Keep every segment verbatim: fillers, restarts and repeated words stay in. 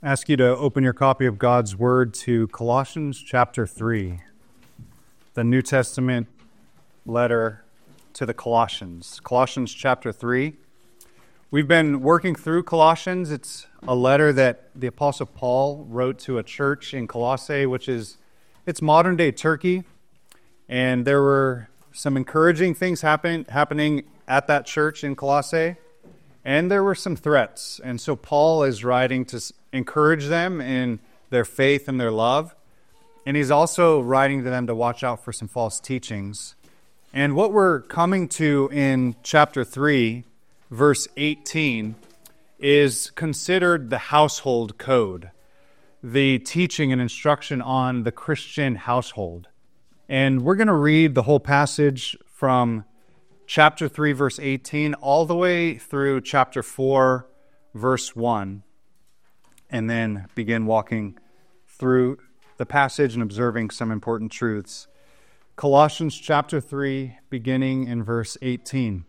I ask you to open your copy of God's Word to Colossians chapter three, the New Testament letter to the Colossians. Colossians chapter three. We've been working through Colossians. It's a letter that the Apostle Paul wrote to a church in Colossae, which is, it's modern-day Turkey. And there were some encouraging things happen, happening at that church in Colossae. And there were some threats. And so Paul is writing to encourage them in their faith and their love. And he's also writing to them to watch out for some false teachings. And what we're coming to in chapter three, verse eighteen, is considered the household code, the teaching and instruction on the Christian household. And we're going to read the whole passage from chapter three, verse eighteen, all the way through chapter four, verse one, and then begin walking through the passage and observing some important truths. Colossians chapter three, beginning in verse eighteen.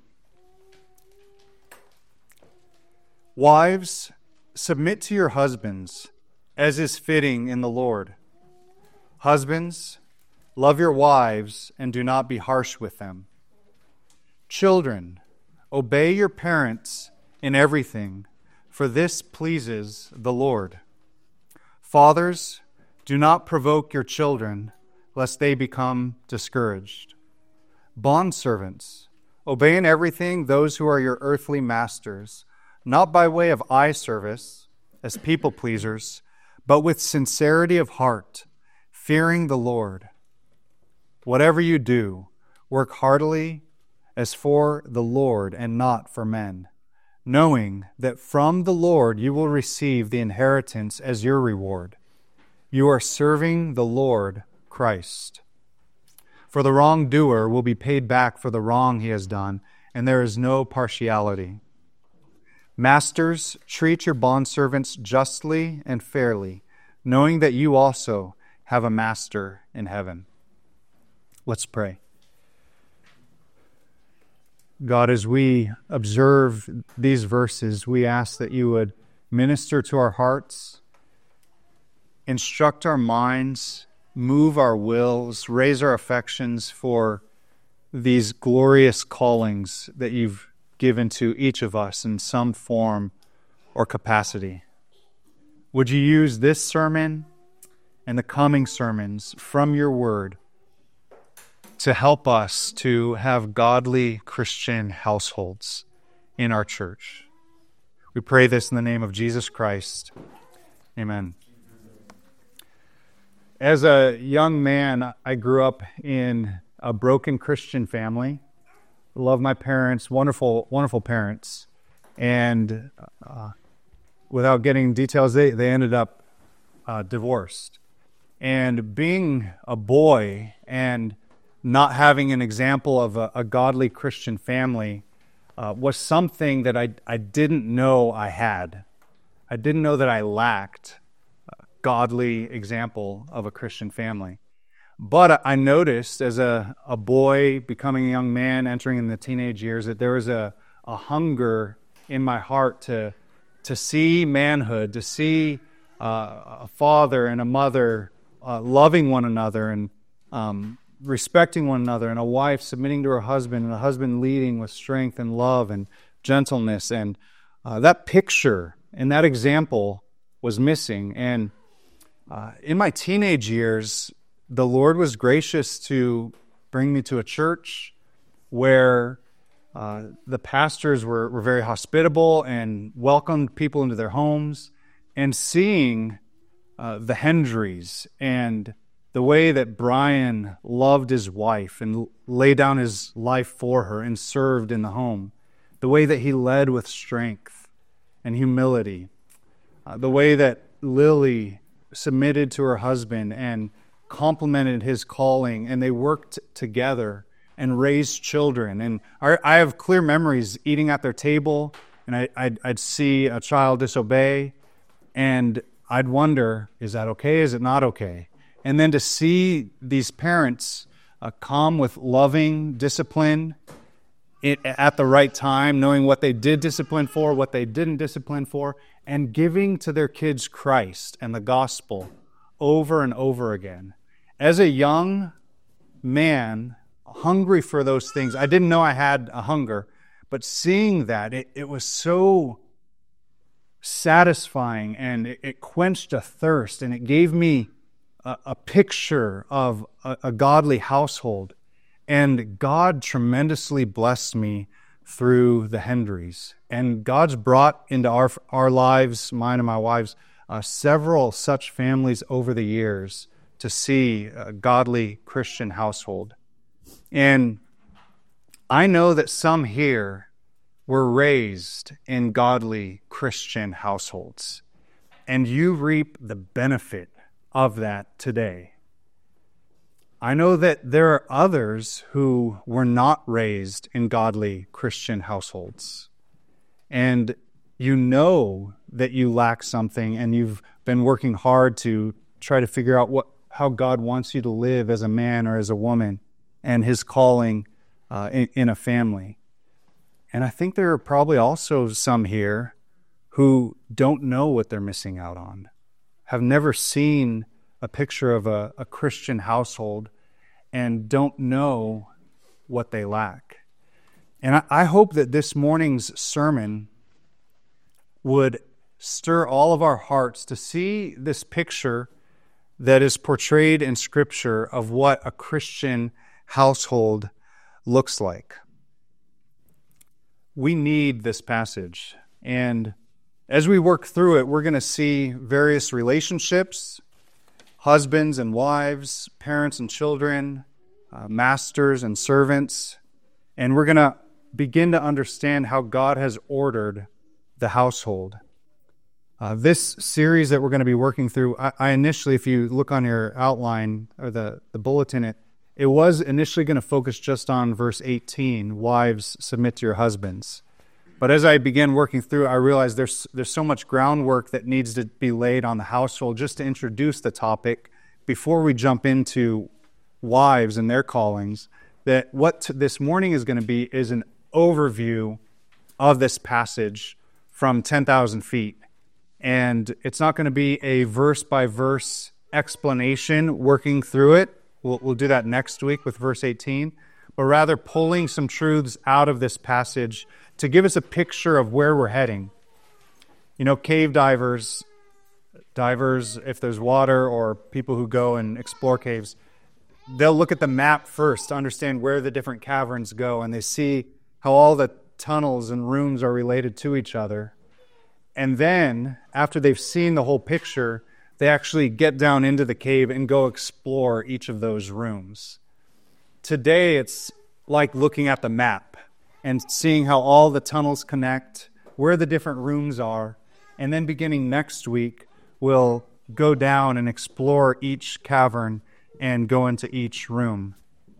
Wives, submit to your husbands, as is fitting in the Lord. Husbands, love your wives, and do not be harsh with them. Children, obey your parents in everything, for this pleases the Lord. Fathers, do not provoke your children, lest they become discouraged. Bondservants, obey in everything those who are your earthly masters, not by way of eye service, as people pleasers, but with sincerity of heart, fearing the Lord. Whatever you do, work heartily as for the Lord and not for men, knowing that from the Lord you will receive the inheritance as your reward. You are serving the Lord Christ. For the wrongdoer will be paid back for the wrong he has done, and there is no partiality. Masters, treat your bondservants justly and fairly, knowing that you also have a master in heaven. Let's pray. God, as we observe these verses, we ask that you would minister to our hearts, instruct our minds, move our wills, raise our affections for these glorious callings that you've given to each of us in some form or capacity. Would you use this sermon and the coming sermons from your word to help us to have godly Christian households in our church? We pray this in the name of Jesus Christ. Amen. As a young man, I grew up in a broken Christian family. I love my parents, wonderful, wonderful parents. And uh, without getting details, they, they ended up uh, divorced. And being a boy and not having an example of a, a godly Christian family uh, was something that I, I didn't know I had. I didn't know that I lacked a godly example of a Christian family. But I noticed as a, a boy becoming a young man, entering in the teenage years, that there was a, a hunger in my heart to, to see manhood, to see uh, a father and a mother uh, loving one another and um, respecting one another, and a wife submitting to her husband, and a husband leading with strength and love and gentleness. And uh, that picture and that example was missing. And uh, in my teenage years, the Lord was gracious to bring me to a church where uh, the pastors were, were very hospitable and welcomed people into their homes. And seeing uh, the Hendrys and the way that Brian loved his wife and laid down his life for her and served in the home, the way that he led with strength and humility, uh, the way that Lily submitted to her husband and complimented his calling, and they worked together and raised children. And I have clear memories eating at their table, and I, I'd, I'd see a child disobey, and I'd wonder, is that okay? Is it not okay? And then to see these parents uh, come with loving discipline it, at the right time, knowing what they did discipline for, what they didn't discipline for, and giving to their kids Christ and the gospel over and over again. As a young man, hungry for those things, I didn't know I had a hunger, but seeing that, it, it was so satisfying, and it, it quenched a thirst, and it gave me a, a picture of a, a godly household. And God tremendously blessed me through the Hendrys. And God's brought into our our lives, mine and my wife's, uh, several such families over the years to see a godly Christian household. And I know that some here were raised in godly Christian households, and you reap the benefit of that today. I know that there are others who were not raised in godly Christian households, and you know that you lack something, and you've been working hard to try to figure out what how God wants you to live as a man or as a woman, and His calling uh, in, in a family. And I think there are probably also some here who don't know what they're missing out on, have never seen a picture of a, a Christian household, and don't know what they lack. And I, I hope that this morning's sermon would stir all of our hearts to see this picture that is portrayed in Scripture of what a Christian household looks like. We need this passage. And as we work through it, we're going to see various relationships, husbands and wives, parents and children, uh, masters and servants. And we're going to begin to understand how God has ordered the household. Uh, this series that we're going to be working through, I, I initially, if you look on your outline or the, the bulletin, it, it was initially going to focus just on verse eighteen, wives, submit to your husbands. But as I began working through, I realized there's there's so much groundwork that needs to be laid on the household just to introduce the topic before we jump into wives and their callings, that what t- this morning is going to be is an overview of this passage from ten thousand feet. And it's not going to be a verse-by-verse explanation working through it. We'll, we'll do that next week with verse eighteen. But rather pulling some truths out of this passage to give us a picture of where we're heading. You know, cave divers, divers, if there's water, or people who go and explore caves, they'll look at the map first to understand where the different caverns go, and they see how all the tunnels and rooms are related to each other. And then, after they've seen the whole picture, they actually get down into the cave and go explore each of those rooms. Today, it's like looking at the map and seeing how all the tunnels connect, where the different rooms are, and then beginning next week, we'll go down and explore each cavern and go into each room.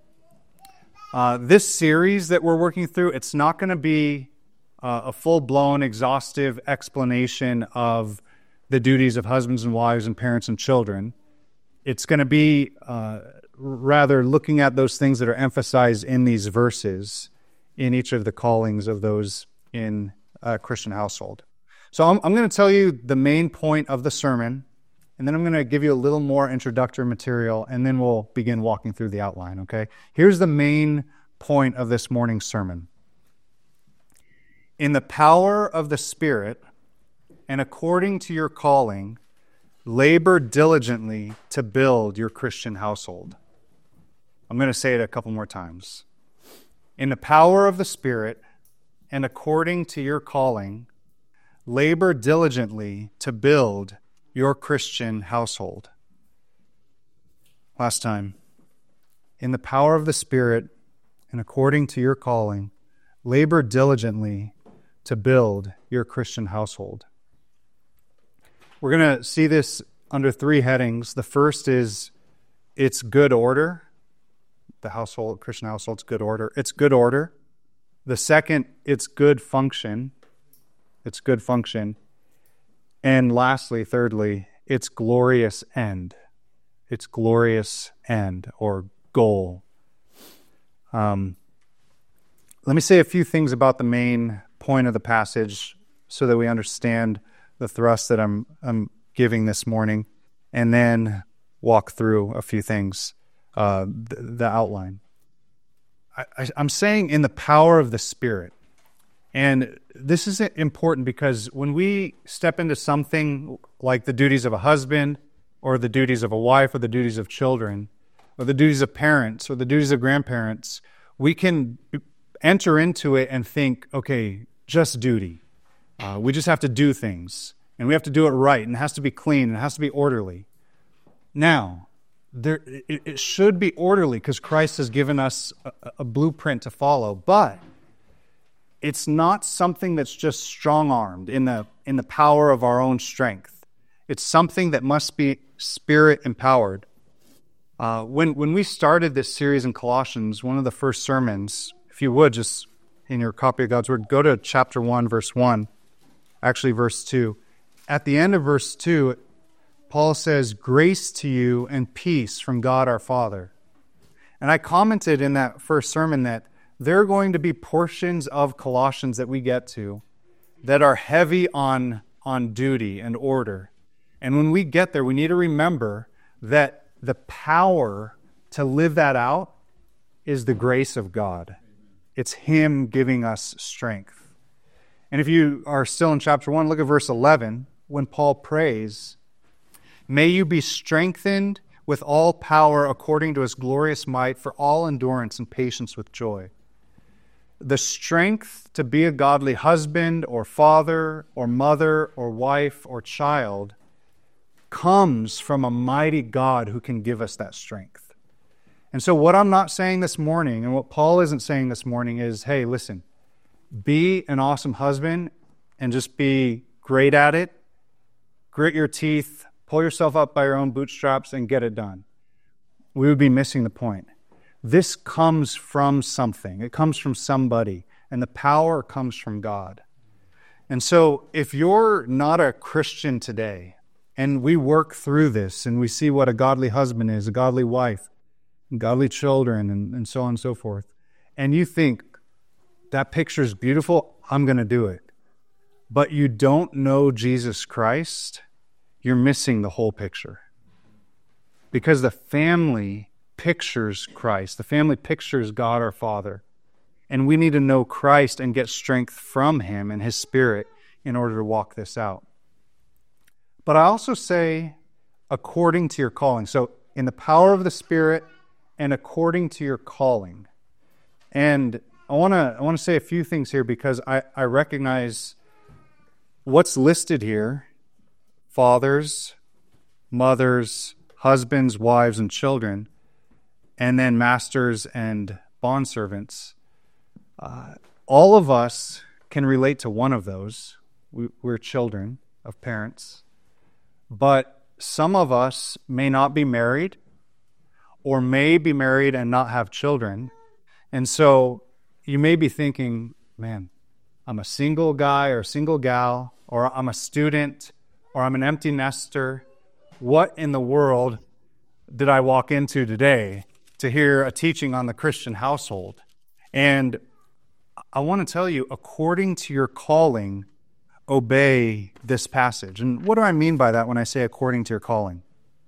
Uh, this series that we're working through, it's not going to be uh, a full-blown, exhaustive explanation of the duties of husbands and wives and parents and children. It's going to be uh, rather looking at those things that are emphasized in these verses in each of the callings of those in a Christian household. So I'm, I'm going to tell you the main point of the sermon, and then I'm going to give you a little more introductory material, and then we'll begin walking through the outline, okay? Here's the main point of this morning's sermon. In the power of the Spirit, and according to your calling, labor diligently to build your Christian household. I'm going to say it a couple more times. In the power of the Spirit, and according to your calling, labor diligently to build your Christian household. Last time. In the power of the Spirit, and according to your calling, labor diligently to build your Christian household. We're going to see this under three headings. The first is, it's good order. The household, Christian household's good order. It's good order. The second, it's good function. It's good function. And lastly, thirdly, it's glorious end. It's glorious end or goal. Um, let me say a few things about the main point of the passage so that we understand the thrust that I'm, I'm giving this morning, and then walk through a few things, uh, the, the outline. I, I, I'm saying in the power of the Spirit. And this is important because when we step into something like the duties of a husband or the duties of a wife or the duties of children or the duties of parents or the duties of grandparents, we can enter into it and think, okay, just duty. Uh, we just have to do things, and we have to do it right, and it has to be clean, and it has to be orderly. Now, there, it, it should be orderly because Christ has given us a, a blueprint to follow, but it's not something that's just strong-armed in the in the power of our own strength. It's something that must be Spirit-empowered. Uh, when when we started this series in Colossians, one of the first sermons, if you would, just in your copy of God's Word, go to chapter one, verse one, actually verse two. At the end of verse two, Paul says, "Grace to you and peace from God our Father." And I commented in that first sermon that there are going to be portions of Colossians that we get to that are heavy on, on duty and order. And when we get there, we need to remember that the power to live that out is the grace of God. It's Him giving us strength. And if you are still in chapter one, look at verse eleven, when Paul prays, "May you be strengthened with all power according to His glorious might for all endurance and patience with joy." The strength to be a godly husband or father or mother or wife or child comes from a mighty God who can give us that strength. And so what I'm not saying this morning, and what Paul isn't saying this morning is, hey, listen, be an awesome husband and just be great at it, grit your teeth, pull yourself up by your own bootstraps and get it done. We would be missing the point. This comes from something. It comes from somebody, and the power comes from God. And so if you're not a Christian today, and we work through this, and we see what a godly husband is, a godly wife, and godly children, and, and so on and so forth, and you think, that picture is beautiful, I'm going to do it. But you don't know Jesus Christ, you're missing the whole picture. Because the family pictures Christ. The family pictures God our Father. And we need to know Christ and get strength from Him and His Spirit in order to walk this out. But I also say, according to your calling. So, in the power of the Spirit and according to your calling. And I want to I want to say a few things here because I, I recognize what's listed here: fathers, mothers, husbands, wives, and children, and then masters and bondservants. Uh, all of us can relate to one of those. We, we're children of parents. But some of us may not be married or may be married and not have children. And so you may be thinking, man, I'm a single guy or a single gal, or I'm a student, or I'm an empty nester. What in the world did I walk into today to hear a teaching on the Christian household? And I want to tell you, according to your calling, obey this passage. And what do I mean by that when I say according to your calling?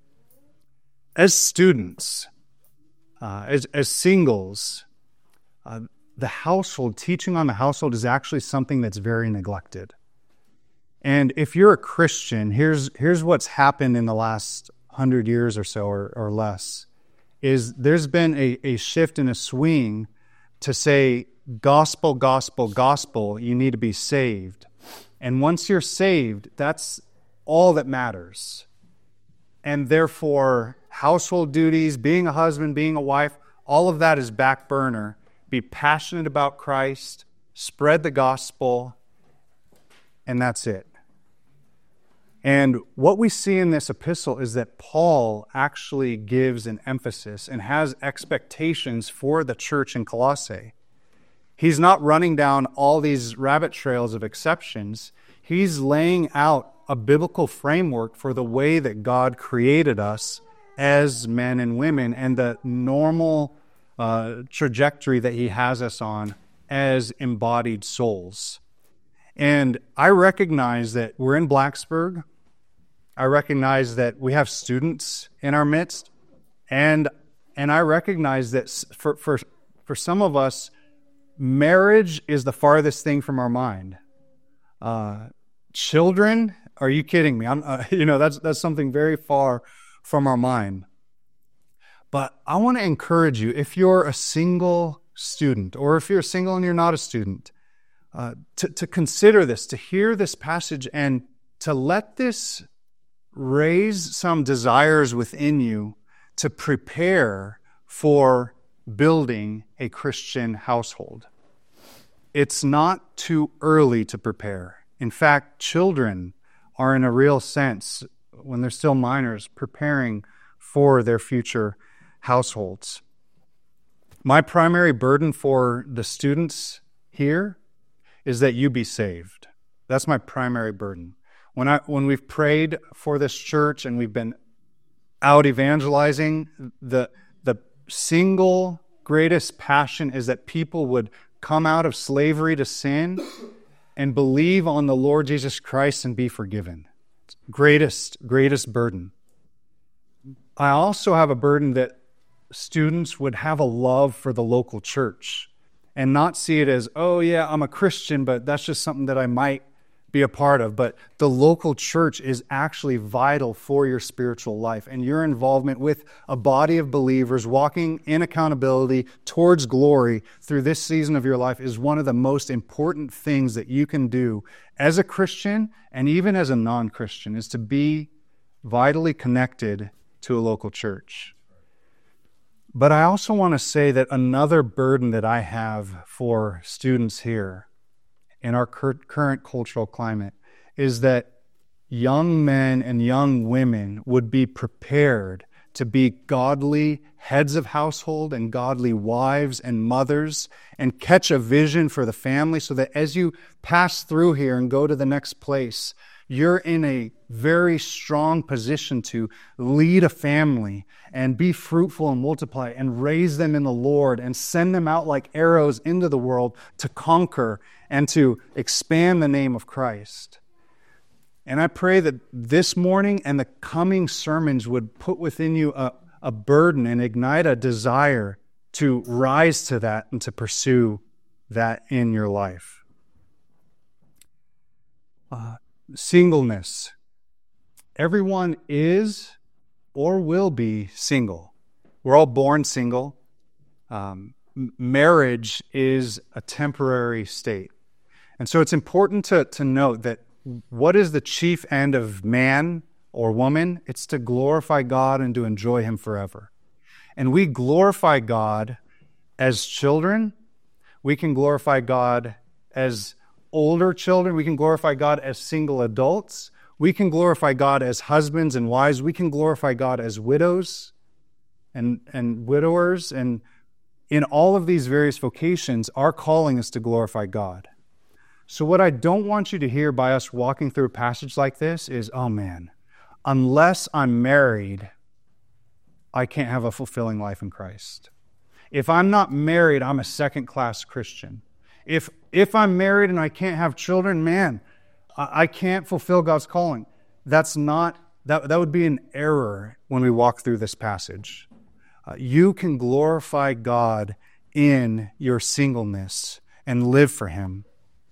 As students, uh, as, as singles, uh, the household, teaching on the household is actually something that's very neglected. And if you're a Christian, here's here's what's happened in the last hundred years or so or, or less, is there's been a, a shift and a swing to say, gospel, gospel, gospel, you need to be saved. And once you're saved, that's all that matters. And therefore, household duties, being a husband, being a wife, all of that is back burner. Be passionate about Christ, spread the gospel, and that's it. And what we see in this epistle is that Paul actually gives an emphasis and has expectations for the church in Colossae. He's not running down all these rabbit trails of exceptions. He's laying out a biblical framework for the way that God created us as men and women and the normal uh, trajectory that He has us on as embodied souls. And I recognize that we're in Blacksburg. I recognize that we have students in our midst. And and I recognize that for, for, for some of us, marriage is the farthest thing from our mind. Uh, children, are you kidding me? I'm, uh, you know, that's that's something very far from our mind. But I want to encourage you, if you're a single student, or if you're single and you're not a student, uh, to, to consider this, to hear this passage, and to let this raise some desires within you to prepare for building a Christian household. It's not too early to prepare. In fact, children are, in a real sense, when they're still minors, preparing for their future households. My primary burden for the students here is that you be saved. That's my primary burden. When I when we've prayed for this church and we've been out evangelizing, the the single greatest passion is that people would come out of slavery to sin and believe on the Lord Jesus Christ and be forgiven. Greatest, greatest burden. I also have a burden that students would have a love for the local church and not see it as, oh yeah, I'm a Christian, but that's just something that I might be a part of. But the local church is actually vital for your spiritual life, and your involvement with a body of believers walking in accountability towards glory through this season of your life is one of the most important things that you can do as a Christian and even as a non-Christian, is to be vitally connected to a local church. But I also want to say that another burden that I have for students here in our current cultural climate is that young men and young women would be prepared to be godly heads of household and godly wives and mothers, and catch a vision for the family, so that as you pass through here and go to the next place, you're in a very strong position to lead a family and be fruitful and multiply and raise them in the Lord and send them out like arrows into the world to conquer and to expand the name of Christ. And I pray that this morning and the coming sermons would put within you a, a burden and ignite a desire to rise to that and to pursue that in your life. Uh, Singleness. Everyone is or will be single. We're all born single. Um, marriage is a temporary state. And so it's important to, to note that what is the chief end of man or woman? It's to glorify God and to enjoy Him forever. And we glorify God as children. We can glorify God as older children. We can glorify God as single adults. We can glorify God as husbands and wives. We can glorify God as widows and, and widowers. And in all of these various vocations, our calling is to glorify God. So what I don't want you to hear by us walking through a passage like this is, oh man, unless I'm married, I can't have a fulfilling life in Christ. If I'm not married, I'm a second-class Christian. If if I'm married and I can't have children, man, I, I can't fulfill God's calling. That's not, that, that would be an error when we walk through this passage. Uh, you can glorify God in your singleness and live for Him.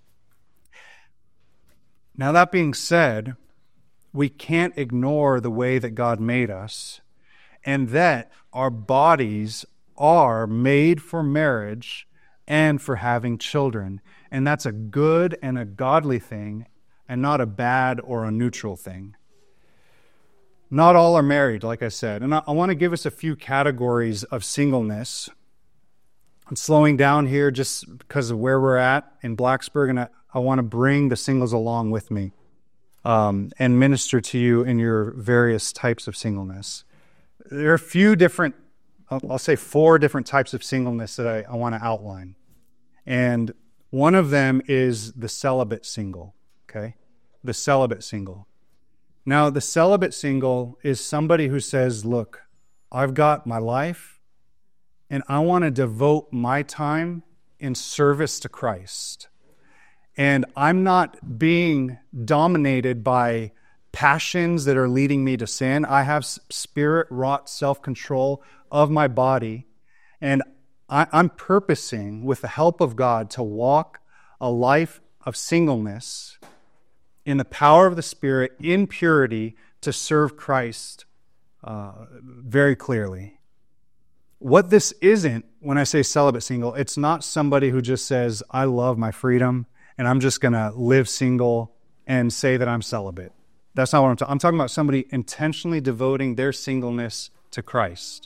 Now, that being said, we can't ignore the way that God made us, and that our bodies are made for marriage and for having children. And that's a good and a godly thing, and not a bad or a neutral thing. Not all are married, like I said. And I, I want to give us a few categories of singleness. I'm slowing down here just because of where we're at in Blacksburg, and I, I want to bring the singles along with me um, and minister to you in your various types of singleness. There are a few different, I'll, I'll say four different types of singleness that I, I want to outline. And one of them is the celibate single, okay? The celibate single. Now, the celibate single is somebody who says, look, I've got my life, and I want to devote my time in service to Christ. And I'm not being dominated by passions that are leading me to sin. I have spirit-wrought self-control of my body, and I, I'm purposing, with the help of God, to walk a life of singleness in the power of the Spirit, in purity, to serve Christ uh, very clearly. What this isn't, when I say celibate single, it's not somebody who just says, I love my freedom, and I'm just going to live single and say that I'm celibate. That's not what I'm talking. I'm talking about somebody intentionally devoting their singleness to Christ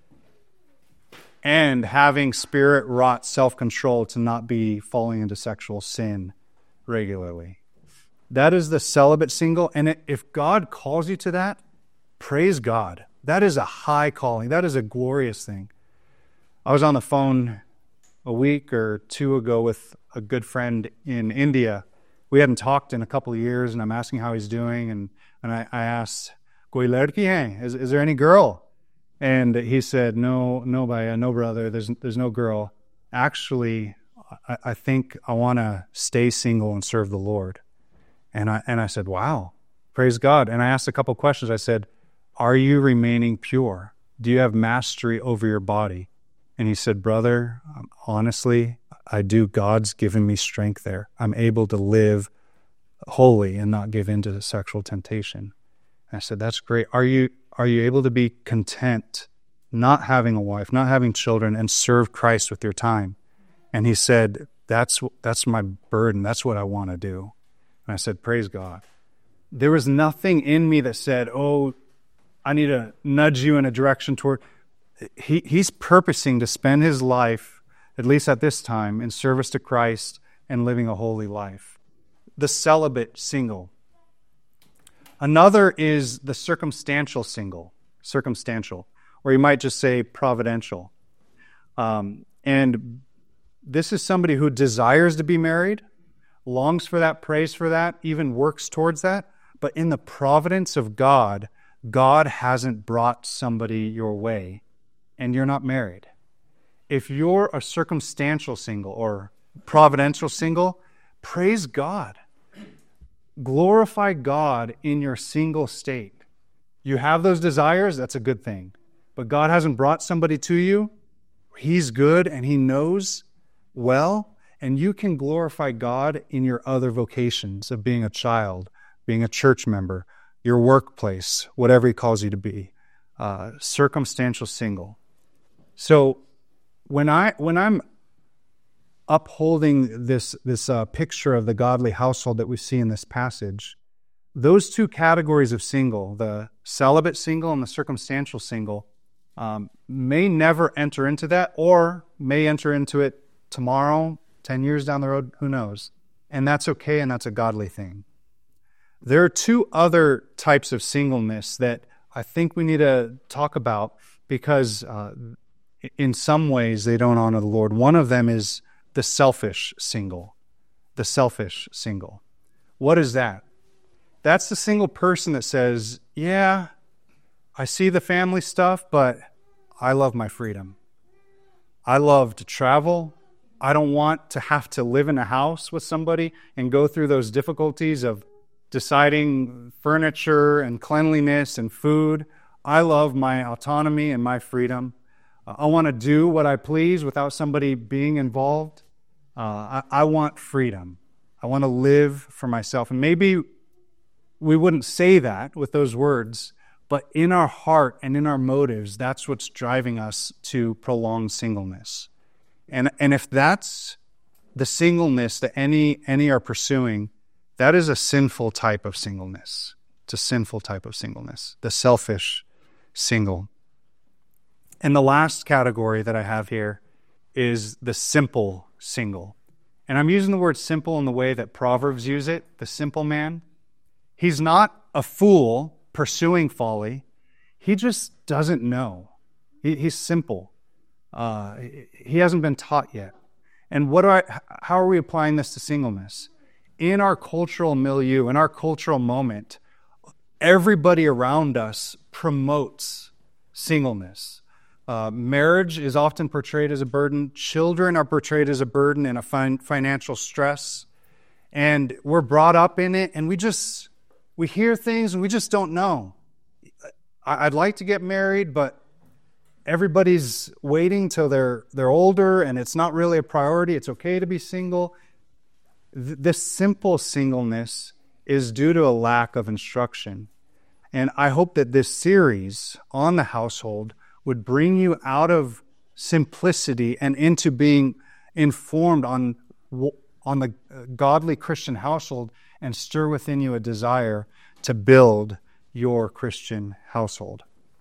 and having spirit-wrought self-control to not be falling into sexual sin regularly. That is the celibate single, and if God calls you to that, praise God. That is a high calling. That is a glorious thing. I was on the phone a week or two ago with a good friend in India. We hadn't talked in a couple of years, and I'm asking how he's doing, and, and I, I asked, Koi ladki hai? Is, is there any girl? And he said, no, no, bhaiya, no brother, there's, there's no girl. Actually, I, I think I want to stay single and serve the Lord. And I, and I said, wow, praise God. And I asked a couple questions. I said, are you remaining pure? Do you have mastery over your body? And he said, brother, honestly, I do. God's given me strength there. I'm able to live holy and not give in to the sexual temptation. And I said, that's great. Are you are you able to be content not having a wife, not having children, and serve Christ with your time? And he said, that's that's my burden. That's what I want to do. And I said, praise God. There was nothing in me that said, oh, I need to nudge you in a direction toward... He, he's purposing to spend his life, at least at this time, in service to Christ and living a holy life. The celibate single. Another is the circumstantial single, circumstantial, or you might just say providential. Um, and this is somebody who desires to be married, longs for that, prays for that, even works towards that. But in the providence of God, God hasn't brought somebody your way, and you're not married. If you're a circumstantial single or providential single, praise God. Glorify God in your single state. You have those desires, that's a good thing. But God hasn't brought somebody to you. He's good and He knows well, and you can glorify God in your other vocations of being a child, being a church member, your workplace, whatever He calls you to be. Uh, circumstantial single. So when I when I'm upholding this this uh, picture of the godly household that we see in this passage, those two categories of single, the celibate single and the circumstantial single, um, may never enter into that, or may enter into it tomorrow, ten years down the road, who knows? And that's okay, and that's a godly thing. There are two other types of singleness that I think we need to talk about because uh, in some ways they don't honor the Lord. One of them is the selfish single. The selfish single. What is that? That's the single person that says, yeah, I see the family stuff, but I love my freedom. I love to travel. I don't want to have to live in a house with somebody and go through those difficulties of deciding furniture and cleanliness and food. I love my autonomy and my freedom. Uh, I want to do what I please without somebody being involved. Uh, I, I want freedom. I want to live for myself. And maybe we wouldn't say that with those words, but in our heart and in our motives, that's what's driving us to prolonged singleness. And and if that's the singleness that any any are pursuing, that is a sinful type of singleness. It's a sinful type of singleness, the selfish single. And the last category that I have here is the simple single. And I'm using the word simple in the way that Proverbs use it, the simple man. He's not a fool pursuing folly. He just doesn't know. He, he's simple. Uh, he hasn't been taught yet. And what do I? How are we applying this to singleness? In our cultural milieu, in our cultural moment, everybody around us promotes singleness. Uh, marriage is often portrayed as a burden. Children are portrayed as a burden and a fin- financial stress. And we're brought up in it, and we just, we hear things and we just don't know. I- I'd like to get married, but everybody's waiting till they're they're older, and it's not really a priority. It's okay to be single. Th- this simple singleness is due to a lack of instruction. And I hope that this series on the household would bring you out of simplicity and into being informed on, on the godly Christian household and stir within you a desire to build your Christian household.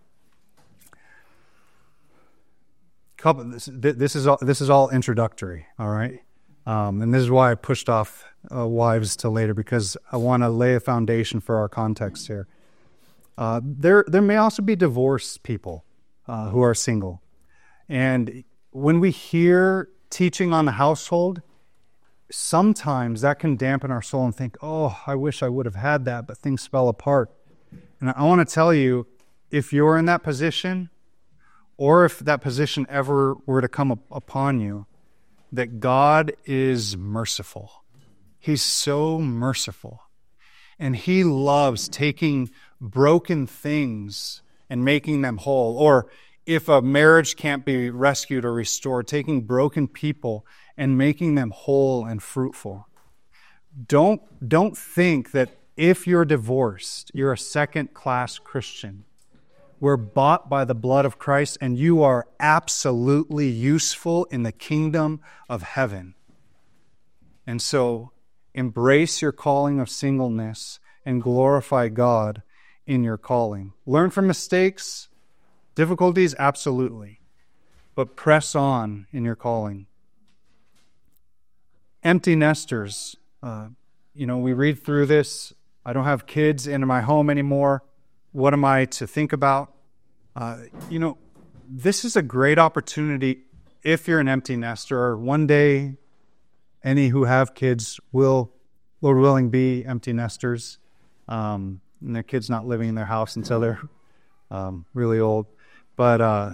Couple, this, this is all, this is all introductory, all right? Um, and this is why I pushed off uh, wives to later, because I want to lay a foundation for our context here. Uh, there, there may also be divorced people uh, who are single. And when we hear teaching on the household, sometimes that can dampen our soul and think, oh, I wish I would have had that, but things fell apart. And I want to tell you, if you're in that position, or if that position ever were to come up upon you, that God is merciful. He's so merciful. And He loves taking broken things and making them whole. Or if a marriage can't be rescued or restored, taking broken people and making them whole and fruitful. Don't, don't think that if you're divorced, you're a second-class Christian. We're bought by the blood of Christ, and you are absolutely useful in the kingdom of heaven. And so, embrace your calling of singleness and glorify God in your calling. Learn from mistakes, difficulties, absolutely. But press on in your calling. Empty nesters. Uh, you know, we read through this. I don't have kids in my home anymore. What am I to think about? Uh, you know, this is a great opportunity if you're an empty nester, or one day any who have kids will, Lord willing, be empty nesters. Um, and their kids not living in their house until they're um, really old. But uh,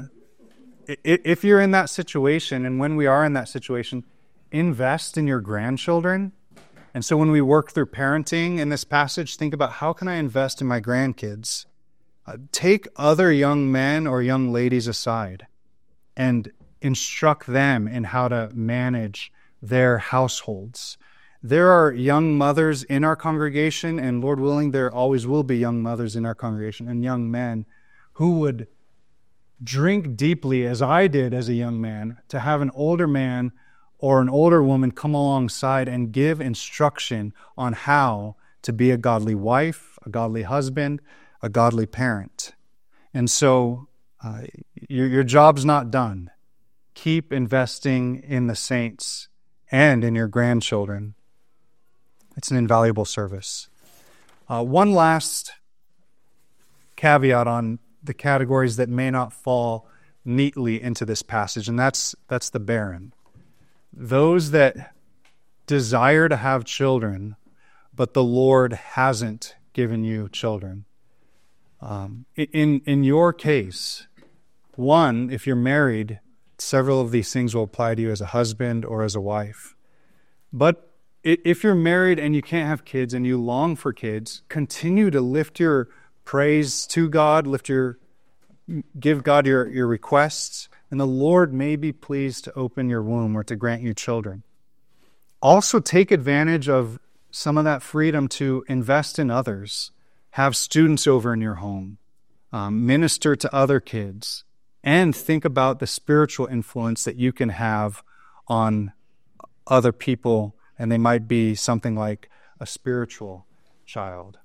if you're in that situation, and when we are in that situation, invest in your grandchildren. And so when we work through parenting in this passage, think about, how can I invest in my grandkids? Uh, take other young men or young ladies aside and instruct them in how to manage their households. There are young mothers in our congregation, and Lord willing, there always will be young mothers in our congregation, and young men who would drink deeply, as I did as a young man, to have an older man or an older woman come alongside and give instruction on how to be a godly wife, a godly husband, a godly parent. And so uh, your, your job's not done. Keep investing in the saints and in your grandchildren. It's an invaluable service. Uh, one last caveat on the categories that may not fall neatly into this passage, and that's that's the barren. Those that desire to have children, but the Lord hasn't given you children. Um, in in your case, one, if you're married, several of these things will apply to you as a husband or as a wife. But if you're married and you can't have kids and you long for kids, continue to lift your praise to God, lift your, give God your, your requests, and the Lord may be pleased to open your womb or to grant you children. Also take advantage of some of that freedom to invest in others. Have students over in your home. Um, minister to other kids. And think about the spiritual influence that you can have on other people, and they might be something like a spiritual child.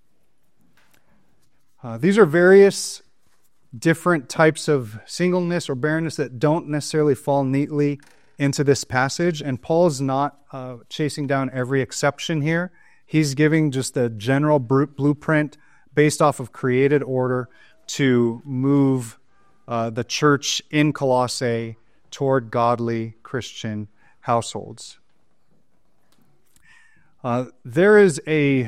Uh, these are various different types of singleness or barrenness that don't necessarily fall neatly into this passage, and Paul's not uh, chasing down every exception here. He's giving just a general blueprint based off of created order to move uh, the church in Colossae toward godly Christian households. Uh, there is a,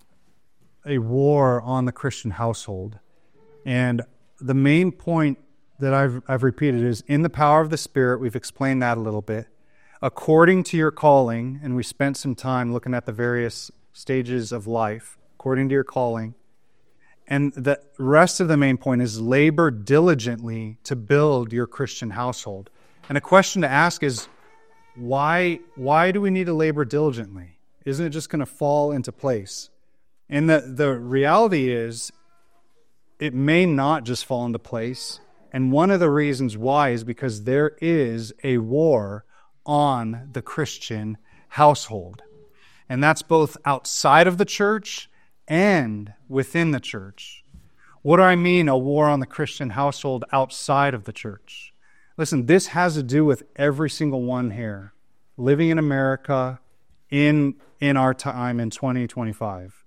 a war on the Christian household, and the main point that I've, I've repeated is in the power of the Spirit. We've explained that a little bit. According to your calling, and we spent some time looking at the various stages of life, according to your calling. And the rest of the main point is labor diligently to build your Christian household. And a question to ask is, why, why do we need to labor diligently? Isn't it just going to fall into place? And the, the reality is, it may not just fall into place. And one of the reasons why is because there is a war on the Christian household. And that's both outside of the church and within the church. What do I mean, a war on the Christian household outside of the church? Listen, this has to do with every single one here, living in America in, in our time in twenty twenty-five.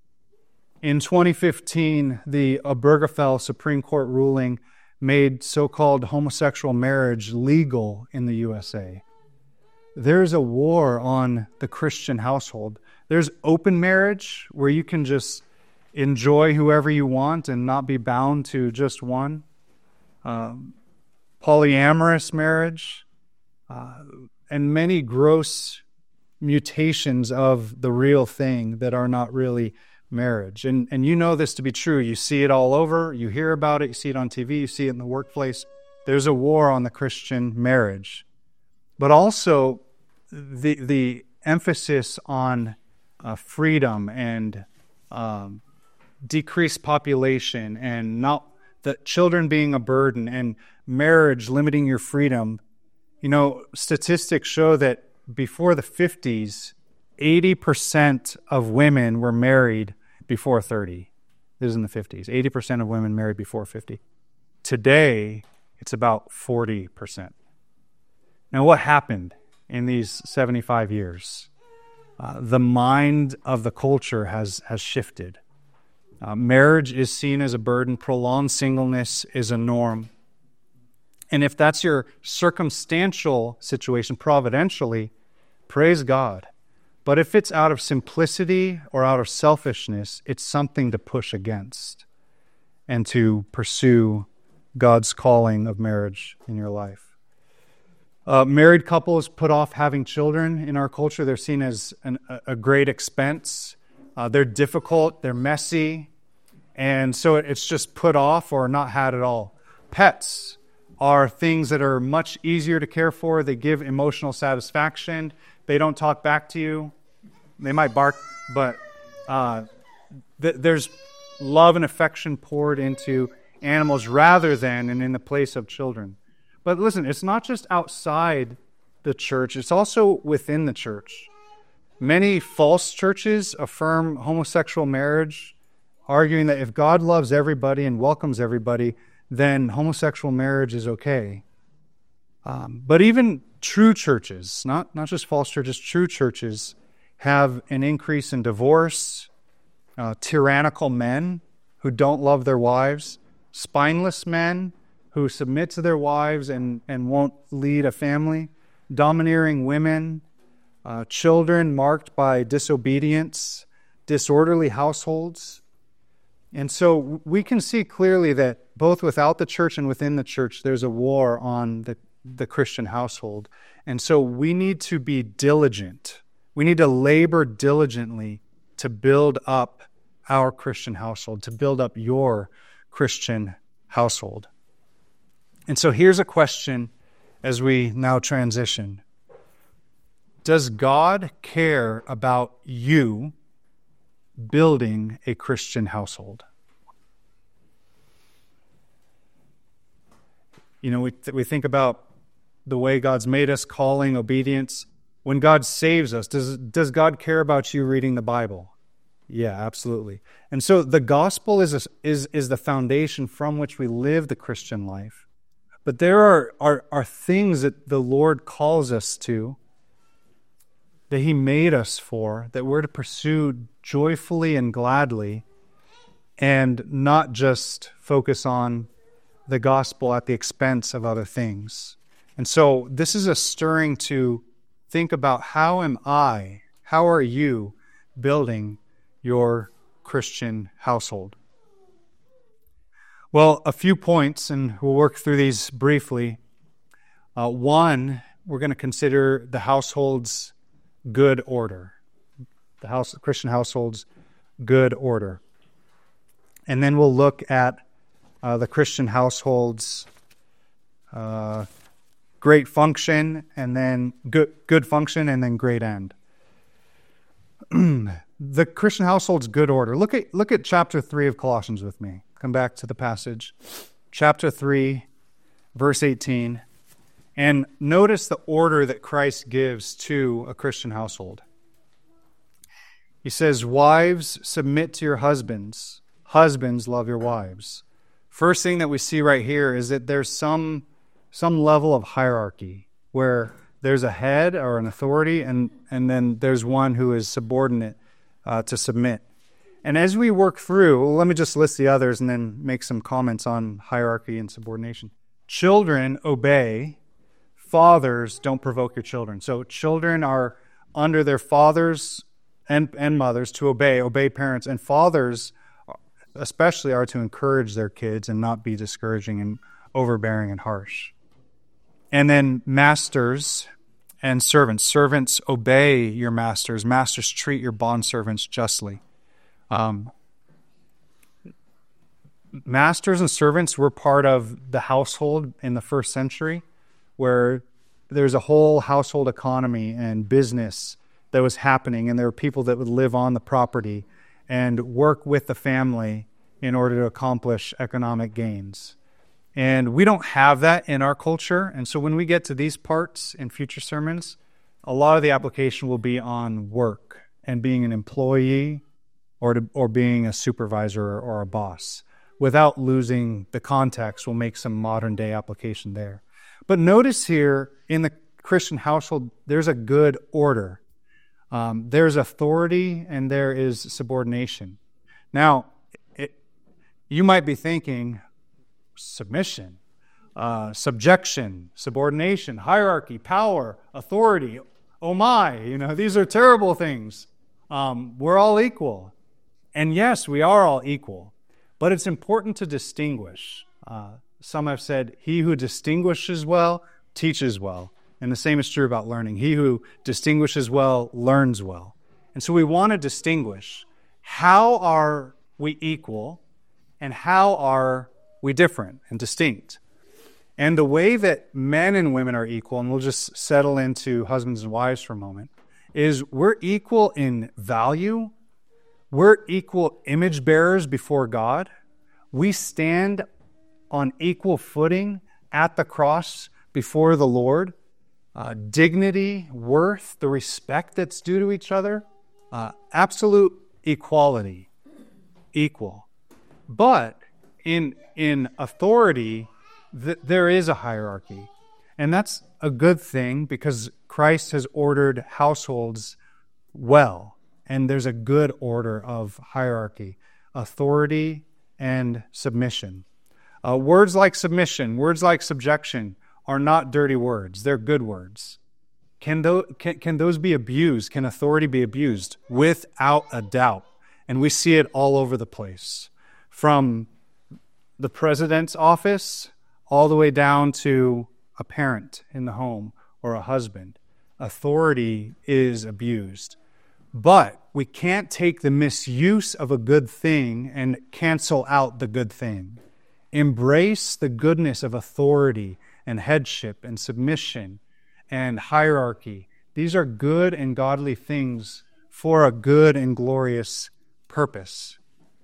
In twenty fifteen, the Obergefell Supreme Court ruling made so-called homosexual marriage legal in the U S A. There's a war on the Christian household. There's open marriage, where you can just enjoy whoever you want and not be bound to just one. Um, polyamorous marriage, uh, and many gross mutations of the real thing that are not really marriage. And, and you know this to be true. You see it all over. You hear about it. You see it on T V. You see it in the workplace. There's a war on the Christian marriage. But also the the emphasis on uh, freedom and um, decreased population, and not the children being a burden, and marriage limiting your freedom. You know, statistics show that before the fifties, eighty percent of women were married before thirty. This is in the fifties. eighty percent of women married before fifty. Today, it's about forty percent. Now, what happened in these seventy-five years? Uh, the mind of the culture has, has shifted. Uh, marriage is seen as a burden. Prolonged singleness is a norm. And if that's your circumstantial situation, providentially, praise God. But if it's out of simplicity or out of selfishness, it's something to push against and to pursue God's calling of marriage in your life. Uh, married couples put off having children in our culture. They're seen as an, a great expense. Uh, they're difficult, they're messy, and so it's just put off or not had at all. Pets are things that are much easier to care for. They give emotional satisfaction. They don't talk back to you. They might bark, but uh, th- there's love and affection poured into animals rather than and in the place of children. But listen, it's not just outside the church, it's also within the church. Many false churches affirm homosexual marriage, arguing that if God loves everybody and welcomes everybody, then homosexual marriage is okay. Um, but even true churches, not, not just false churches, true churches have an increase in divorce, uh, tyrannical men who don't love their wives, spineless men who submit to their wives and, and won't lead a family, domineering women, uh, children marked by disobedience, disorderly households. And so we can see clearly that both without the church and within the church, there's a war on the, the Christian household. And so we need to be diligent. We need to labor diligently to build up our Christian household, to build up your Christian household. And so here's a question as we now transition. Does God care about you building a Christian household? You know, we th- we think about the way God's made us, calling, obedience. When God saves us, does does God care about you reading the Bible? Yeah, absolutely. And so the gospel is a, is is the foundation from which we live the Christian life. But there are, are are things that the Lord calls us to, that He made us for, that we're to pursue joyfully and gladly, and not just focus on the gospel at the expense of other things. And so this is a stirring to think about, how am I, how are you building your Christian household? Well, a few points, and we'll work through these briefly. Uh, one, we're going to consider the household's good order. The house, Christian household's good order. And then we'll look at uh, the Christian household's uh, great function, and then good, good function, and then great end. The Christian household's good order. Look at look at chapter three of Colossians with me. Come back to the passage. Chapter three, verse eighteen. And notice the order that Christ gives to a Christian household. He says, "Wives, submit to your husbands. Husbands, love your wives." First thing that we see right here is that there's some some level of hierarchy where there's a head or an authority, and, and then there's one who is subordinate uh, to submit. And as we work through, well, let me just list the others and then make some comments on hierarchy and subordination. Children, obey. Fathers, don't provoke your children. So children are under their fathers and, and mothers to obey, obey parents. And fathers especially are to encourage their kids and not be discouraging and overbearing and harsh. And then masters and servants. Servants, obey your masters. Masters, treat your bondservants justly. Um, masters and servants were part of the household in the first century, where there's a whole household economy and business that was happening, and there were people that would live on the property and work with the family in order to accomplish economic gains. And we don't have that in our culture. And so when we get to these parts in future sermons, a lot of the application will be on work and being an employee or to, or being a supervisor or a boss. Without losing the context, we'll make some modern day application there. But notice here in the Christian household, there's a good order. Um, there's authority and there is subordination. Now, it, you might be thinking, submission, uh, subjection, subordination, hierarchy, power, authority. Oh my, you know, these are terrible things. Um, we're all equal. And yes, we are all equal. But it's important to distinguish. Uh, some have said, he who distinguishes well, teaches well. And the same is true about learning. He who distinguishes well, learns well. And so we want to distinguish. How are we equal and how are we different and distinct? And the way that men and women are equal, and we'll just settle into husbands and wives for a moment, is we're equal in value. We're equal image bearers before God. We stand on equal footing at the cross before the Lord. Uh, dignity, worth, the respect that's due to each other, uh, absolute equality, equal. But in in authority, th- there is a hierarchy. And that's a good thing because Christ has ordered households well. And there's a good order of hierarchy, authority, and submission. Uh, words like submission, words like subjection are not dirty words. They're good words. Can, those, can, can those be abused? Can authority be abused? Without a doubt. And we see it all over the place. From the president's office all the way down to a parent in the home or a husband. Authority is abused. But we can't take the misuse of a good thing and cancel out the good thing. Embrace the goodness of authority and headship and submission and hierarchy. These are good and godly things for a good and glorious purpose.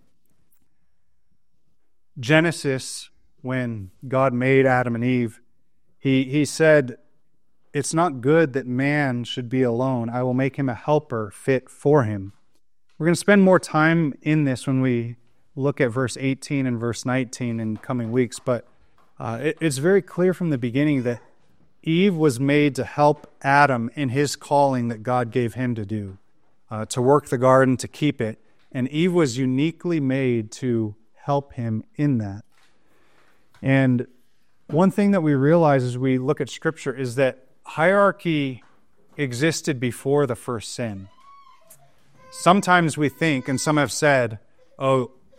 Genesis, when God made Adam and Eve, he, he said, "It's not good that man should be alone. I will make him a helper fit for him." We're going to spend more time in this when we look at verse eighteen and verse nineteen in coming weeks, but uh, it, it's very clear from the beginning that Eve was made to help Adam in his calling that God gave him to do, uh, to work the garden, to keep it, and Eve was uniquely made to help him in that. And one thing that we realize as we look at Scripture is that hierarchy existed before the first sin. Sometimes we think, and some have said, oh,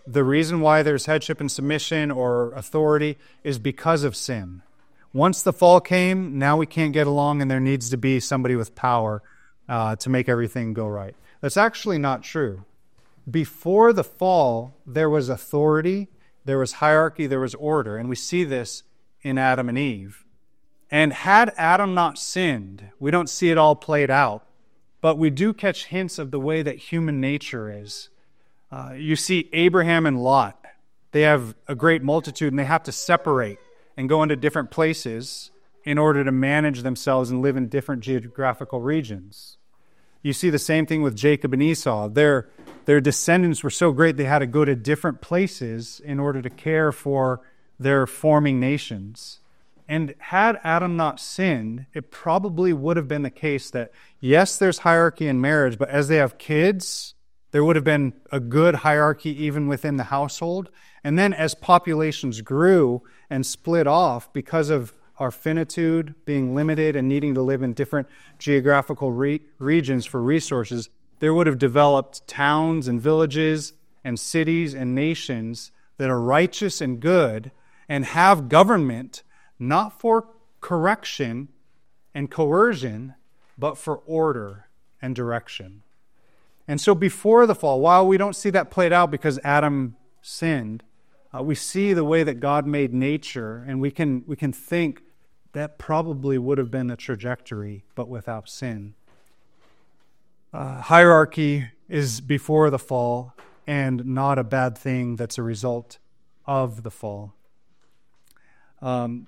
the reason why there's headship and submission or authority is because of sin. Once the fall came, now we can't get along, and there needs to be somebody with power uh, to make everything go right. That's actually not true. Before the fall, there was authority, there was hierarchy, there was order, and we see this in Adam and Eve. And had Adam not sinned, we don't see it all played out, but we do catch hints of the way that human nature is. Uh, you see Abraham and Lot. They have a great multitude, and they have to separate and go into different places in order to manage themselves and live in different geographical regions. You see the same thing with Jacob and Esau. Their, their descendants were so great they had to go to different places in order to care for their forming nations. And had Adam not sinned, it probably would have been the case that, yes, there's hierarchy in marriage, but as they have kids, there would have been a good hierarchy even within the household. And then as populations grew and split off because of our finitude being limited and needing to live in different geographical re- regions for resources, there would have developed towns and villages and cities and nations that are righteous and good and have government not for correction and coercion, but for order and direction. And so before the fall, while we don't see that played out because Adam sinned, uh, we see the way that God made nature, and we can we can think that probably would have been the trajectory, but without sin. Uh, hierarchy is before the fall and not a bad thing that's a result of the fall. Um,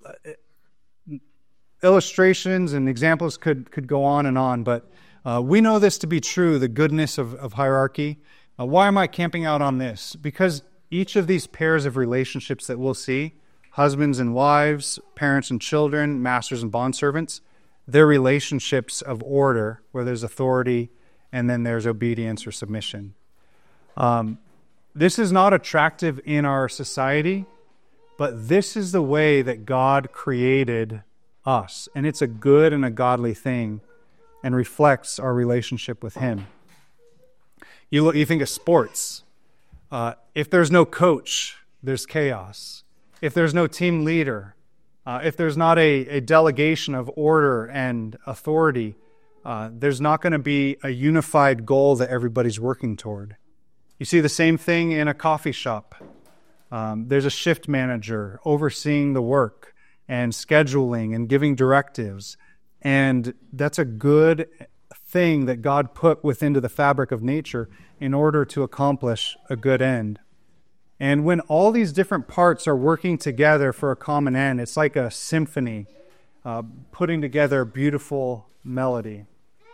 illustrations and examples could, could go on and on, but uh, we know this to be true, the goodness of, of hierarchy. Uh, why am I camping out on this? Because each of these pairs of relationships that we'll see, husbands and wives, parents and children, masters and bondservants, they're relationships of order where there's authority and then there's obedience or submission. Um, this is not attractive in our society, but this is the way that God created us. And it's a good and a godly thing and reflects our relationship with Him. You look, you think of sports. Uh, if there's no coach, there's chaos. If there's no team leader, uh, if there's not a, a delegation of order and authority, uh, there's not going to be a unified goal that everybody's working toward. You see the same thing in a coffee shop. Um, there's a shift manager overseeing the work and scheduling and giving directives. And that's a good thing that God put within the fabric of nature in order to accomplish a good end. And when all these different parts are working together for a common end, it's like a symphony uh, putting together a beautiful melody.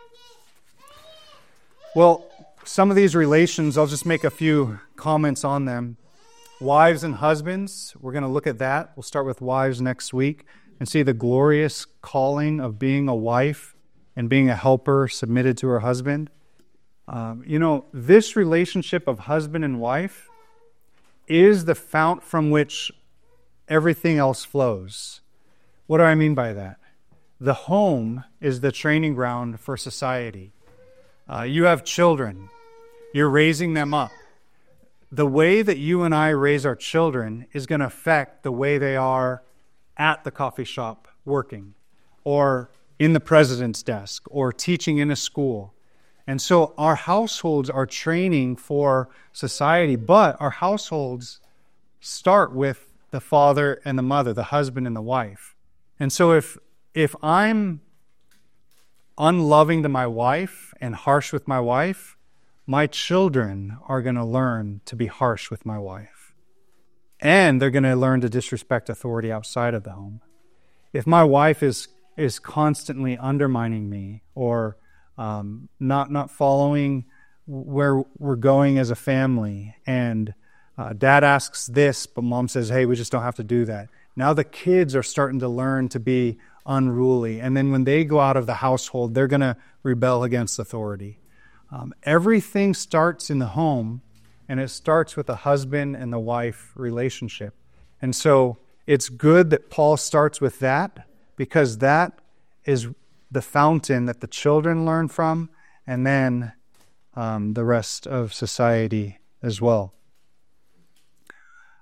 Well, some of these relations, I'll just make a few comments on them. Wives and husbands, we're going to look at that. We'll start with wives next week and see the glorious calling of being a wife and being a helper submitted to her husband. Um, you know, this relationship of husband and wife is the fount from which everything else flows. What do I mean by that? The home is the training ground for society. Uh, you have children. You're raising them up. The way that you and I raise our children is going to affect the way they are at the coffee shop working, or in the president's desk, or teaching in a school. And so our households are training for society, but our households start with the father and the mother, the husband and the wife. And so if if I'm unloving to my wife and harsh with my wife, my children are going to learn to be harsh with my wife. And they're going to learn to disrespect authority outside of the home. If my wife is is constantly undermining me or um, not not following where we're going as a family, and uh, dad asks this, but mom says, hey, we just don't have to do that. Now the kids are starting to learn to be unruly. And then when they go out of the household, they're going to rebel against authority. Um, everything starts in the home, and it starts with the husband and the wife relationship. And so it's good that Paul starts with that, because that is the fountain that the children learn from, and then um, the rest of society as well.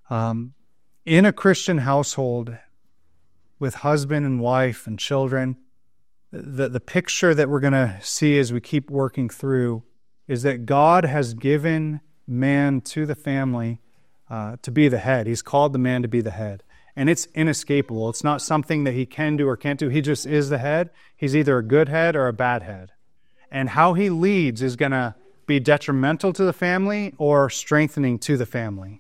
Um, in a Christian household with husband and wife and children, the, the picture that we're going to see as we keep working through is that God has given man to the family uh, to be the head. He's called the man to be the head. And it's inescapable. It's not something that he can do or can't do. He just is the head. He's either a good head or a bad head. And how he leads is going to be detrimental to the family or strengthening to the family.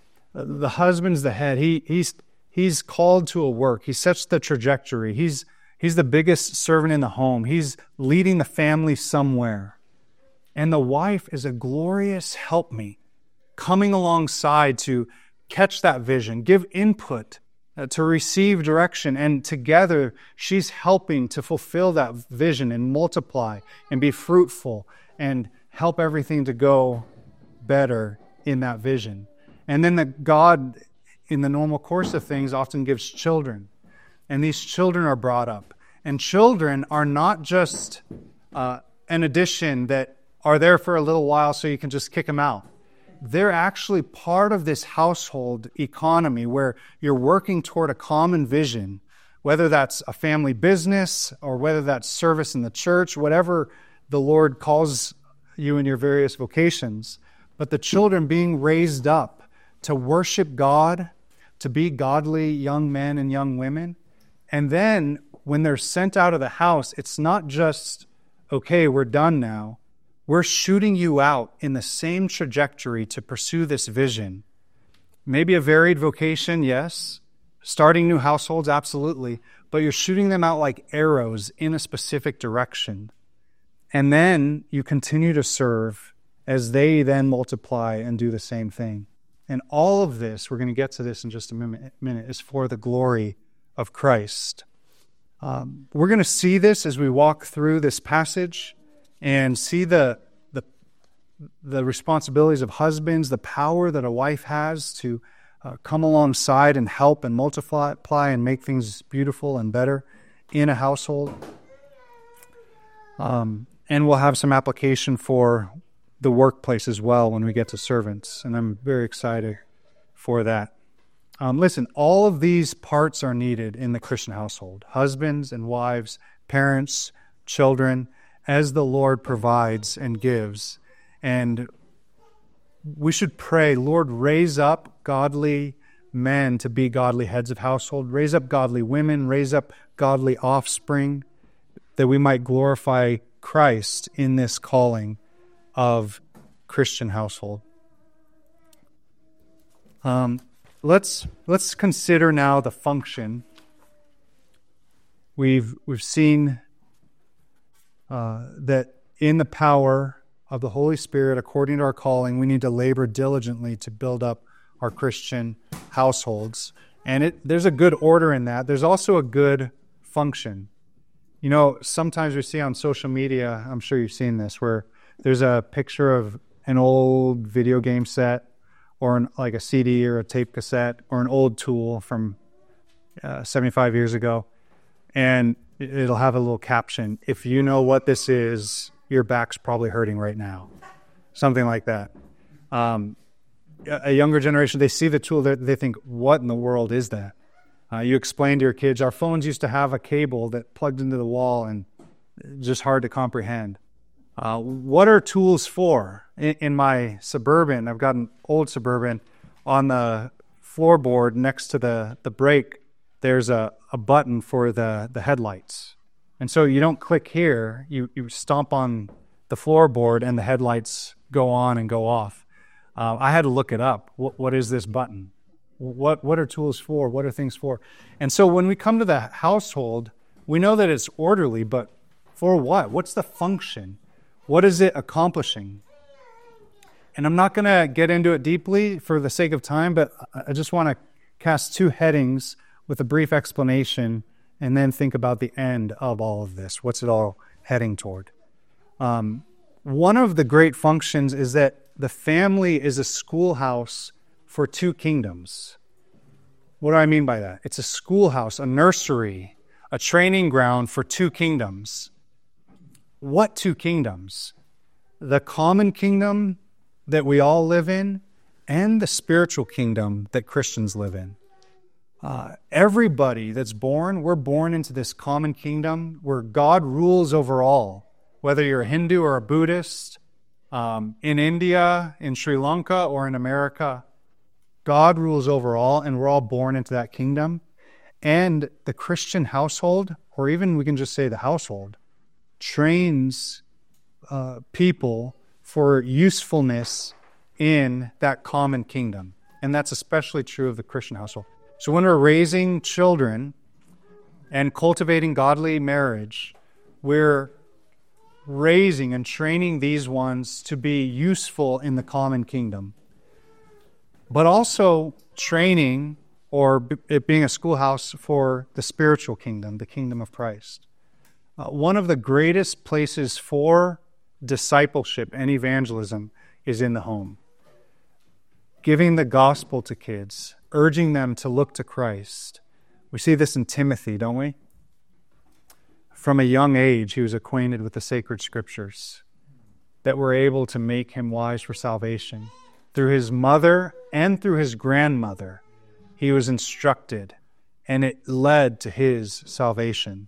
The husband's the head. He, he's, he's called to a work. He sets the trajectory. He's, he's the biggest servant in the home. He's leading the family somewhere. And the wife is a glorious helpmeet, coming alongside to catch that vision, give input, uh, to receive direction. And together, she's helping to fulfill that vision and multiply and be fruitful and help everything to go better in that vision. And then the God, in the normal course of things, often gives children. And these children are brought up. And children are not just uh, an addition that are there for a little while so you can just kick them out. They're actually part of this household economy where you're working toward a common vision, whether that's a family business or whether that's service in the church, whatever the Lord calls you in your various vocations. But the children being raised up to worship God, to be godly young men and young women. And then when they're sent out of the house, it's not just, okay, we're done now. We're shooting you out in the same trajectory to pursue this vision. Maybe a varied vocation, yes. Starting new households, absolutely. But you're shooting them out like arrows in a specific direction. And then you continue to serve as they then multiply and do the same thing. And all of this, we're going to get to this in just a minute, is for the glory of Christ. Um, we're going to see this as we walk through this passage and see the, the, the responsibilities of husbands, the power that a wife has to uh, come alongside and help and multiply and make things beautiful and better in a household. Um, and we'll have some application for the workplace as well when we get to servants. And I'm very excited for that. Um, listen, all of these parts are needed in the Christian household. Husbands and wives, parents, children, as the Lord provides and gives. And we should pray, Lord, raise up godly men to be godly heads of household. Raise up godly women. Raise up godly offspring, that we might glorify Christ in this calling of Christian household. Um, let's let's consider now the function. We've we've seen uh, that in the power of the Holy Spirit, according to our calling, we need to labor diligently to build up our Christian households. And it there's a good order in that. There's also a good function. You know, sometimes we see on social media, I'm sure you've seen this, where there's a picture of an old video game set or an, like a C D or a tape cassette or an old tool from uh, seventy-five years ago. And it'll have a little caption, if you know what this is, your back's probably hurting right now. Something like that. Um, a younger generation, they see the tool, they think, what in the world is that? Uh, you explain to your kids, our phones used to have a cable that plugged into the wall and just hard to comprehend. Uh, what are tools for? In, in my Suburban, I've got an old Suburban, on the floorboard next to the, the brake, there's a, a button for the, the headlights. And so you don't click here, you, you stomp on the floorboard and the headlights go on and go off. Uh, I had to look it up. What, what is this button? What what are tools for? What are things for? And so when we come to the household, we know that it's orderly, but for what? What's the function? What is it accomplishing? And I'm not going to get into it deeply for the sake of time, but I just want to cast two headings with a brief explanation and then think about the end of all of this. What's it all heading toward? Um, one of the great functions is that the family is a schoolhouse for two kingdoms. What do I mean by that? It's a schoolhouse, a nursery, a training ground for two kingdoms. What two kingdoms? The common kingdom that we all live in, and the spiritual kingdom that Christians live in. Uh, everybody that's born, we're born into this common kingdom where God rules over all. Whether you're a Hindu or a Buddhist, um, in India, in Sri Lanka, or in America, God rules over all, and we're all born into that kingdom. And the Christian household, or even we can just say the household, trains uh, people for usefulness in that common kingdom. And that's especially true of the Christian household. So when we're raising children and cultivating godly marriage, we're raising and training these ones to be useful in the common kingdom, but also training or it being a schoolhouse for the spiritual kingdom, the kingdom of Christ. Uh, one of the greatest places for discipleship and evangelism is in the home. Giving the gospel to kids, urging them to look to Christ. We see this in Timothy, don't we? From a young age, he was acquainted with the sacred scriptures that were able to make him wise for salvation. Through his mother and through his grandmother, he was instructed, and it led to his salvation.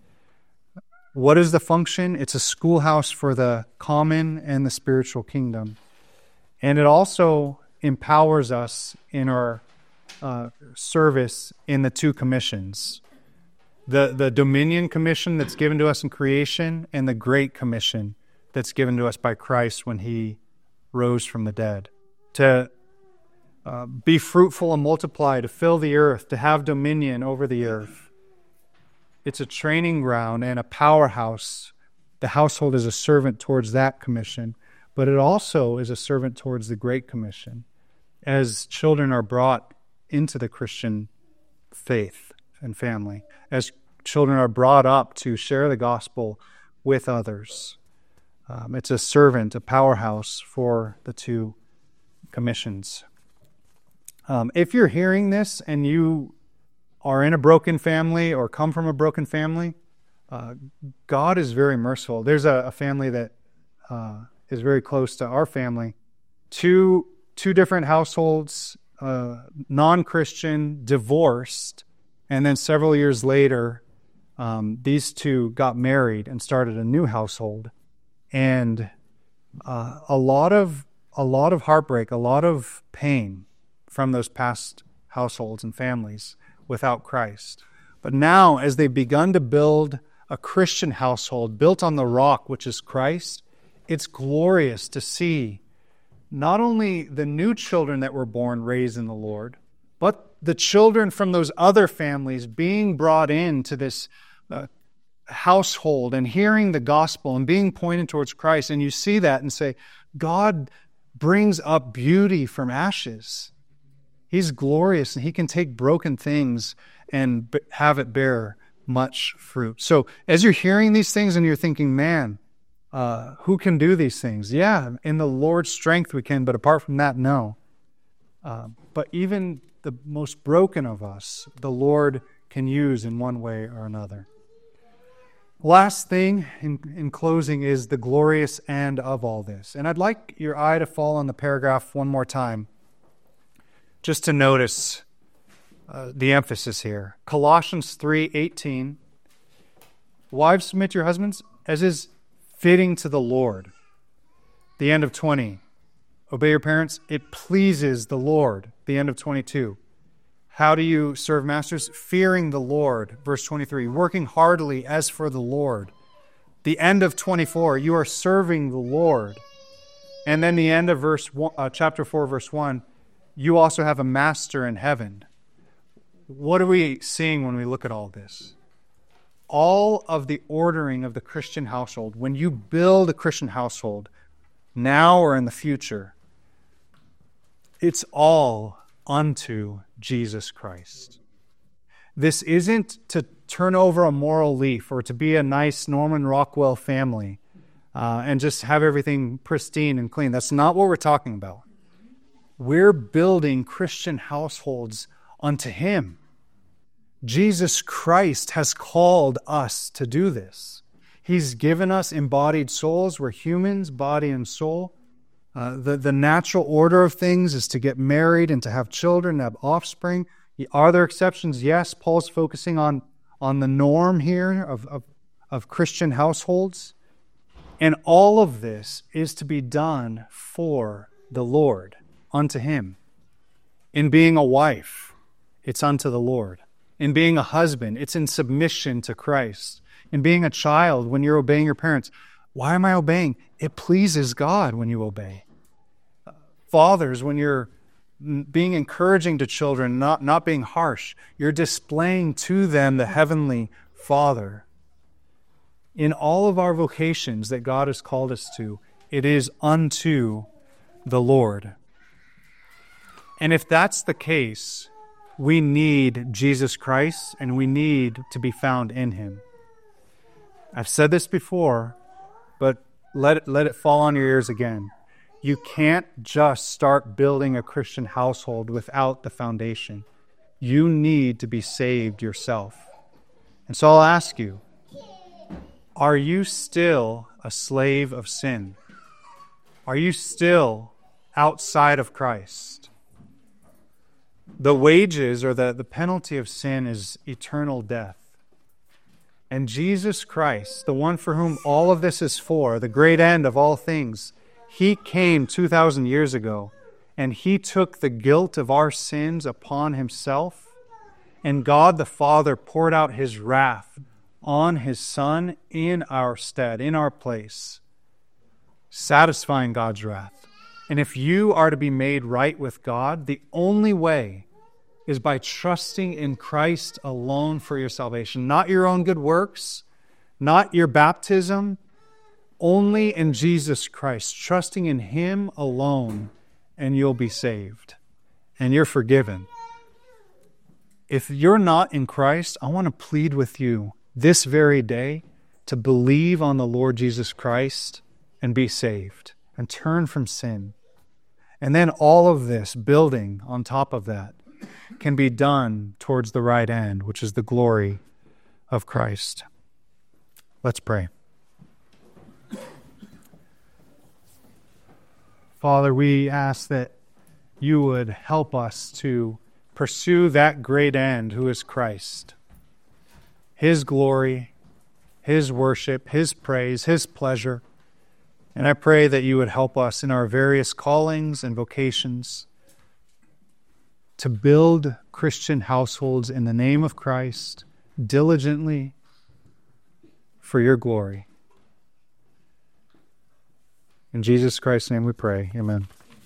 What is the function? It's a schoolhouse for the common and the spiritual kingdom. And it also empowers us in our uh, service in the two commissions. The, the Dominion Commission that's given to us in creation, and the Great Commission that's given to us by Christ when He rose from the dead. To uh, be fruitful and multiply, to fill the earth, to have dominion over the earth. It's a training ground and a powerhouse. The household is a servant towards that commission, but it also is a servant towards the Great Commission as children are brought into the Christian faith and family, as children are brought up to share the gospel with others. Um, it's a servant, a powerhouse for the two commissions. Um, if you're hearing this and you are in a broken family or come from a broken family, uh, God is very merciful. There's a, a family that uh, is very close to our family. Two, two different households, uh, non-Christian, divorced, and then several years later, um, these two got married and started a new household. And uh, a lot of a lot of heartbreak, a lot of pain from those past households and families without Christ. But now, as they've begun to build a Christian household built on the rock, which is Christ, it's glorious to see not only the new children that were born raised in the Lord, but the children from those other families being brought into this uh, household and hearing the gospel and being pointed towards Christ. And you see that and say, God brings up beauty from ashes. He's glorious, and He can take broken things and have it bear much fruit. So as you're hearing these things and you're thinking, man, uh, who can do these things? Yeah, in the Lord's strength we can, but apart from that, no. Uh, but even the most broken of us, the Lord can use in one way or another. Last thing in, in closing is the glorious end of all this. And I'd like your eye to fall on the paragraph one more time, just to notice uh, the emphasis here. Colossians three eighteen. Wives, submit to your husbands as is fitting to the Lord. The end of twenty. Obey your parents. It pleases the Lord. The end of twenty-two. How do you serve masters? Fearing the Lord. Verse twenty-three. Working heartily as for the Lord. The end of twenty-four. You are serving the Lord. And then the end of verse one, uh, chapter four, verse one. You also have a master in heaven. What are we seeing when we look at all this? All of the ordering of the Christian household, when you build a Christian household, now or in the future, it's all unto Jesus Christ. This isn't to turn over a moral leaf or to be a nice Norman Rockwell family uh, and just have everything pristine and clean. That's not what we're talking about. We're building Christian households unto Him. Jesus Christ has called us to do this. He's given us embodied souls. We're humans, body and soul. Uh, the, the natural order of things is to get married and to have children, to have offspring. Are there exceptions? Yes. Paul's focusing on, on the norm here of, of, of Christian households. And all of this is to be done for the Lord, unto Him. In being a wife, it's unto the Lord. In being a husband, it's in submission to Christ. In being a child, when you're obeying your parents, why am I obeying? It pleases God when you obey. Fathers, when you're being encouraging to children, not, not being harsh, you're displaying to them the heavenly Father. In all of our vocations that God has called us to, it is unto the Lord. And if that's the case, we need Jesus Christ and we need to be found in Him. I've said this before, but let it, let it fall on your ears again. You can't just start building a Christian household without the foundation. You need to be saved yourself. And so I'll ask you, are you still a slave of sin? Are you still outside of Christ? The wages or the, the penalty of sin is eternal death. And Jesus Christ, the one for whom all of this is for, the great end of all things, He came two thousand years ago, and He took the guilt of our sins upon Himself, and God the Father poured out His wrath on His Son in our stead, in our place, satisfying God's wrath. And if you are to be made right with God, the only way is by trusting in Christ alone for your salvation. Not your own good works, not your baptism, only in Jesus Christ. Trusting in Him alone, and you'll be saved. And you're forgiven. If you're not in Christ, I want to plead with you this very day to believe on the Lord Jesus Christ and be saved and turn from sin. And then all of this building on top of that can be done towards the right end, which is the glory of Christ. Let's pray. Father, we ask that You would help us to pursue that great end, who is Christ. His glory, His worship, His praise, His pleasure. And I pray that You would help us in our various callings and vocations to build Christian households in the name of Christ diligently for Your glory. In Jesus Christ's name we pray. Amen.